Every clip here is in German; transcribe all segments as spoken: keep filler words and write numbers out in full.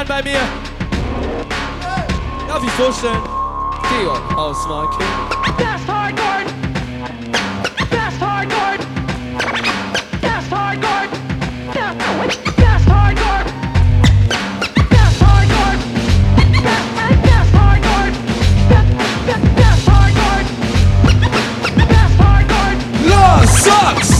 Mann bei mir. Darf ich vorstellen? Georg Hausmarke. Best Hardcore! Best Hardcore! Best Hardcore! Best Hardcore! Best Hardcore! Best Hardcore! Best Hardcore! Best Hardcore! Los, Socks!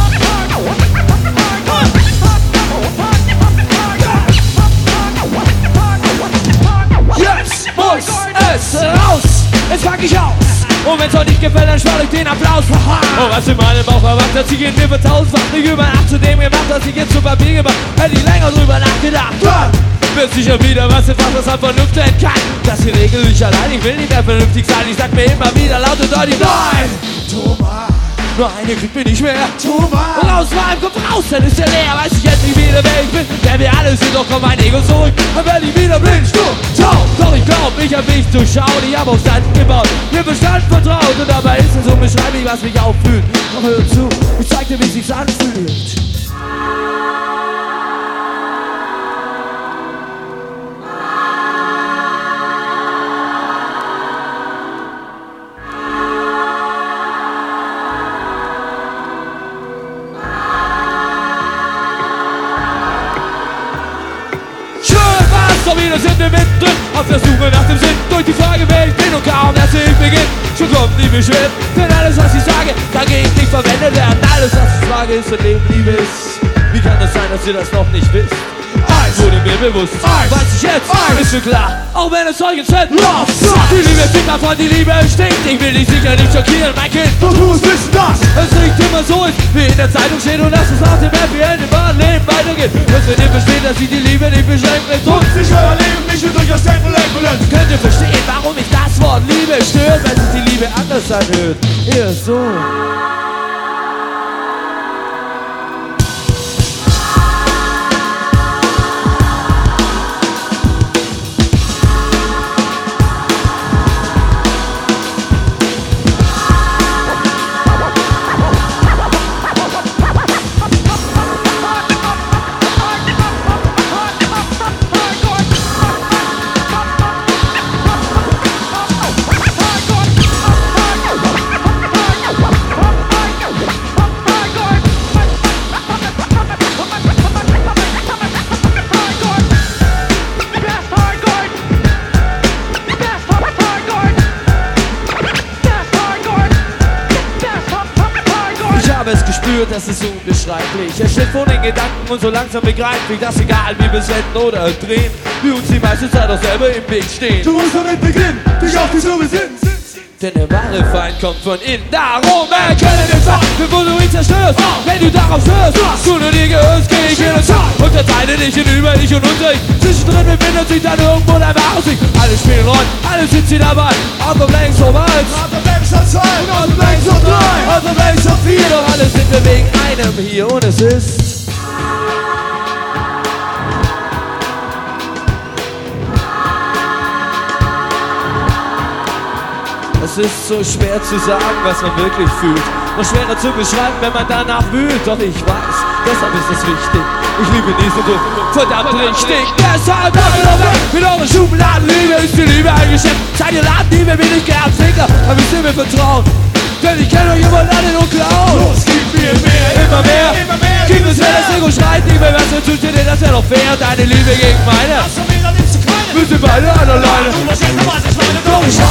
Jetzt muss es raus! Jetzt pack ich aus! Und wenn's euch nicht gefällt, dann schwall ich den Applaus. Und was in meinem Bauch erwacht, hat sich in mir für tausendfach nicht über Nacht zu dem gemacht, was ich jetzt zu Papier gemacht. Hätte ich länger drüber nachgedacht. Dann wird sicher wieder was etwas, was an Vernunft sein kann. Das hier regel ich allein, ich will nicht mehr vernünftig sein. Ich sag mir immer wieder laut und deutlich: Nein! Thomas! Nur eine kriegt mir nicht mehr. Thomas! Und aus meinem Kopf raus, dann ist der leer. Weiß ich endlich wieder, wer ich bin. Wer wir alle sind, doch kommt mein Ego zurück. Dann werd ich wieder blind, stumm, taub. Doch ich glaub, ich hab mich durchschaut. Ich hab auf Seiten gebaut, mir Bestand vertraut. Und dabei ist es so beschreiblich, was mich auffühlt. Doch hör zu, ich zeig dir, wie sich's anfühlt. So wieder sind wir mittendrin, auf der Suche nach dem Sinn. Durch die Frage, wer ich bin und kaum erst ich beginn. Schon kommt die Beschwerden, denn alles, was ich sage, dagegen ich nicht verwendet werden. Alles, was ich frage, ist und Leben Liebe ist. Wie kann es sein, dass ihr das noch nicht wisst? Eins wurde mir bewusst, eins weiß ich jetzt, eins ist mir klar, auch wenn es euch entzündet. Die Liebe fliegt davon, die Liebe stinkt. Ich will dich sicher nicht schockieren, mein Kind. Doch du musst wissen, dass es nicht immer so ist, wie in der Zeitung steht, und dass es nach dem Happy End im wahren Leben weitergeht. Müsst ihr verstehen, dass ich die Liebe nicht beschränkt ist und sich euer Leben nicht durch das Denken lenken lässt. Könnt ihr verstehen, warum mich das Wort Liebe stört, wenn sich die Liebe anders anhört? Eher so. Es gespürt, das ist unbeschreiblich. Es steht vor den Gedanken und so langsam begreife ich, dass egal wie wir senden oder drehen, wir uns die meiste Zeit auch selber im Weg stehen. Du musst damit beginnen, dich auf die Suche besinnen. Denn der wahre Feind kommt von innen. Darum erkenne den Feind, bevor du ihn zerstörst. Wenn du darauf hörst, du nur dir gehörst, geh ich in den Tag. Unterteile dich in über dich und unter dich. Zwischendrin befindet sich dann irgendwo dein wahres Ich. Alle spielen Rollen, alle sind sie dabei. Out of Blanks of eins, out of Blanks of zwei, out of Blanks of drei, out of Blanks of vier. Doch alle sind wir wegen einem hier und es ist... Es ist so schwer zu sagen, was man wirklich fühlt. Noch schwerer zu beschreiben, wenn man danach wühlt. Doch ich weiß, deshalb ist es wichtig. Ich liebe diesen Druck, verdammt richtig. Deshalb mit eurer Schubladenliebe ist die Liebe ein Geschäft. Seid ihr Ladenliebe, bin ich gern Finger, aber ich will mir vertrauen. Denn ich kenne euch immer alle nur klauen. Los, gib mir mehr, immer mehr, immer mehr. Gib es her, das Ego schreit nicht mehr, was ihr tut, denn das wäre doch fair. Deine Liebe gegen meine, wir sind beide an alleine. Doch ich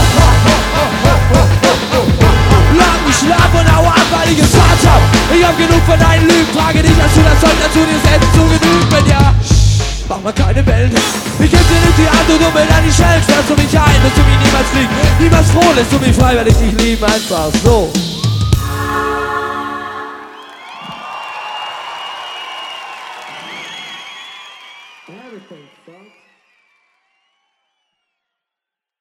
lang ich schlaf und hau ab, weil ich es hart hab. Ich hab genug von deinen Lügen, frage dich, hast du das Zeug dazu, dir selbst zu genügen? Wenn ja, mach mal keine Wellen. Ich geb dir nicht die Hand und du mir dann die Schellen. Sperrst du mich ein, dass du mich niemals fliegen. Niemals froh, lässt du mich frei, weil ich dich liebe, einfach so.